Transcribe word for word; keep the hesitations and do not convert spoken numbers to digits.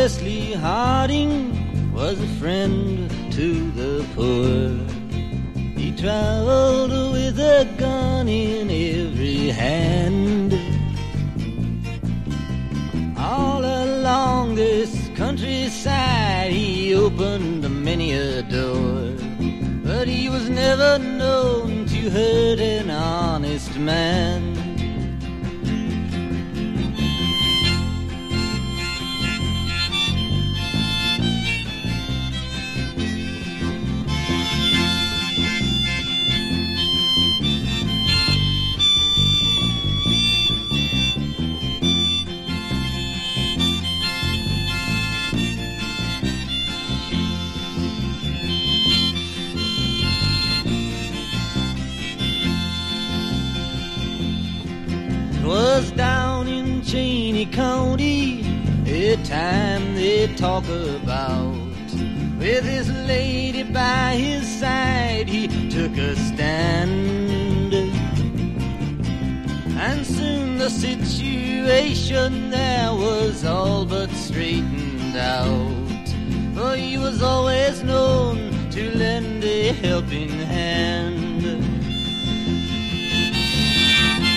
Wesley Harding was a friend to the poor. He traveled with a gun in every hand. All along this countryside he opened many a door, but he was never known to hurt an honest man. 'Twas down in Cheney County, a time they talk about. With his lady by his side, he took a stand. And soon the situation there was all but straightened out, for he was always known to lend a helping hand.